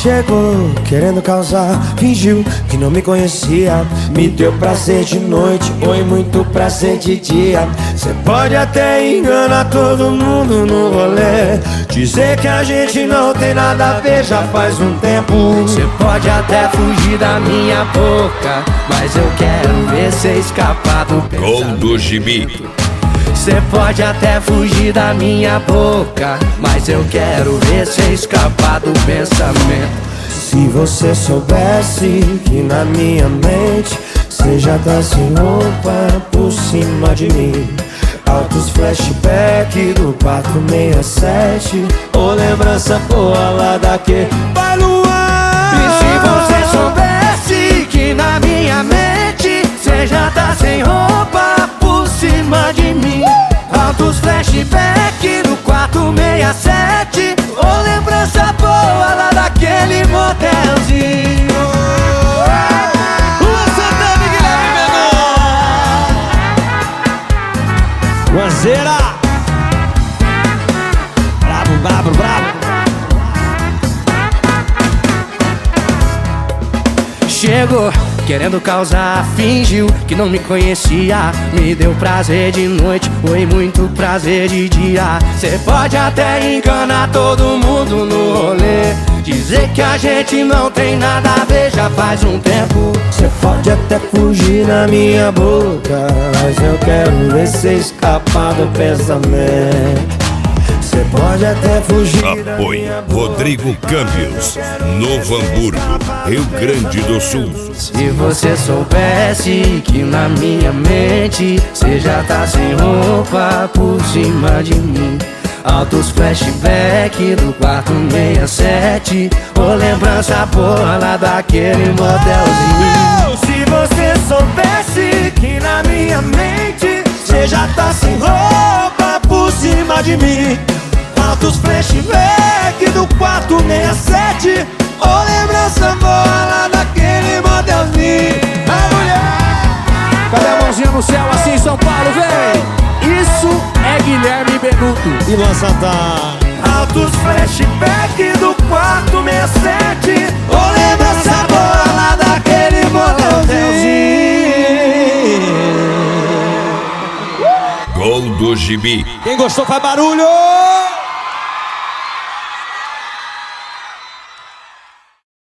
Chegou querendo causar, fingiu que não me conhecia. Me deu prazer de noite, oi, muito prazer de dia. Cê pode até enganar todo mundo no rolê, dizer que a gente não tem nada a ver já faz um tempo. Cê pode até fugir da minha boca, mas eu quero ver cê escapar do pensamento. Gol do Gibi. Cê pode até fugir da minha boca, mas eu quero ver cê escapar do pensamento. Se você soubesse que na minha mente cê já tá sem roupa por cima de mim. Altos flashback do 467, ou lembrança boa lá daquele vai Luan. E se você soubesse que na minha mente cê já tá sem roupa por cima de mim. Altos flashback do 467, ou lembrança boa lá daquele motelzinho. Luan Santana e Guilherme Mendonça. Luanzeira. Brabo, brabo, brabo. Chegou querendo causar, fingiu que não me conhecia. Me deu prazer de noite, foi muito prazer de dia. Cê pode até enganar todo mundo no rolê, dizer que a gente não tem nada a ver já faz um tempo. Cê pode até fugir na minha boca, mas eu quero ver cê escapar do pensamento. Cê pode até fugir da Apoio minha boca. Rodrigo Câmbios, Novo Hamburgo, Rio Grande do Sul. Se você soubesse que na minha mente cê já tá sem roupa por cima de mim. Altos flashback do 467, ou lembrança boa lá daquele motelzinho. Se você soubesse que na minha mente cê já tá sem roupa por cima de mim. Altos flashback do 467, ou lembrança boa lá daquele modelzinho. A mulher, Cadê a mãozinha no céu assim, São Paulo, vem? Isso é Guilherme Benuto e Luan Santana. altos flashback do 467, ou lembrança boa lá daquele modelzinho. Gol do Gibi. Quem gostou faz barulho!